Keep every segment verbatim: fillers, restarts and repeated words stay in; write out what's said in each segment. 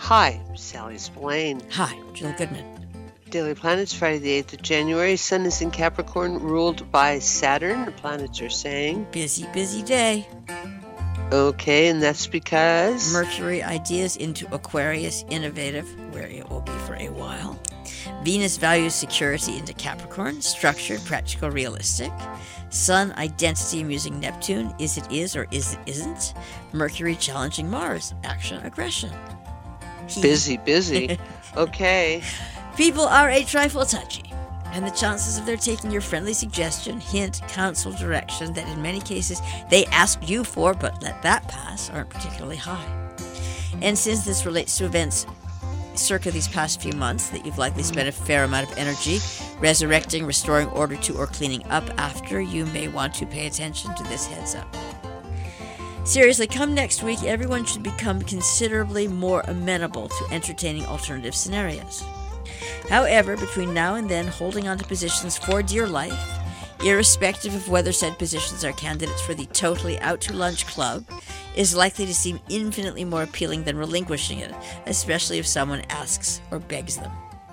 Hi, Sally Spillane. Hi, Jill Goodman. Daily Planets, Friday the eighth of January. Sun is in Capricorn, ruled by Saturn. The planets are saying... Busy, busy day. Okay, and that's because... Mercury, ideas into Aquarius, innovative, where it will be for a while. Venus, values security, into Capricorn, structured, practical, realistic. Sun, identity, amusing Neptune, is it is or is it isn't. Mercury, challenging Mars, action, aggression. Busy, busy. Okay. People are a trifle touchy, and the chances of their taking your friendly suggestion, hint, counsel, direction that in many cases they asked you for but let that pass aren't particularly high. And since this relates to events circa these past few months that you've likely spent a fair amount of energy resurrecting, restoring order to, or cleaning up after, you may want to pay attention to this heads up. Seriously, come next week, everyone should become considerably more amenable to entertaining alternative scenarios. However, between now and then, holding on to positions for dear life, irrespective of whether said positions are candidates for the totally out-to-lunch club, is likely to seem infinitely more appealing than relinquishing it, especially if someone asks or begs them.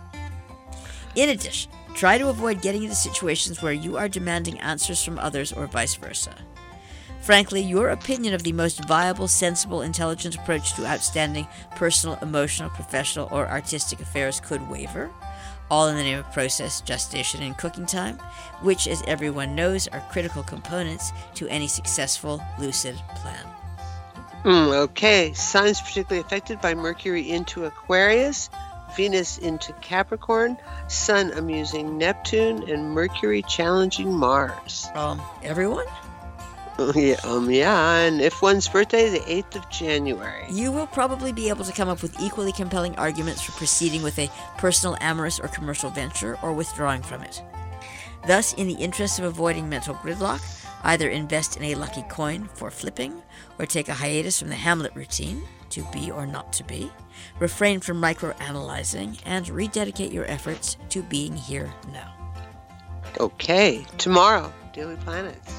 In addition, try to avoid getting into situations where you are demanding answers from others or vice versa. Frankly, your opinion of the most viable, sensible, intelligent approach to outstanding personal, emotional, professional, or artistic affairs could waver, all in the name of process, gestation, and cooking time, which, as everyone knows, are critical components to any successful, lucid plan. Mm, okay, signs particularly affected by Mercury into Aquarius, Venus into Capricorn, Sun amusing Neptune, and Mercury challenging Mars. Um, everyone? Yeah, um, yeah, and if one's birthday, the eighth of January. You will probably be able to come up with equally compelling arguments for proceeding with a personal, amorous, or commercial venture, or withdrawing from it. Thus, in the interest of avoiding mental gridlock, either invest in a lucky coin for flipping, or take a hiatus from the Hamlet routine, to be or not to be, refrain from microanalyzing, and rededicate your efforts to being here now. Okay, tomorrow, Daily Planets.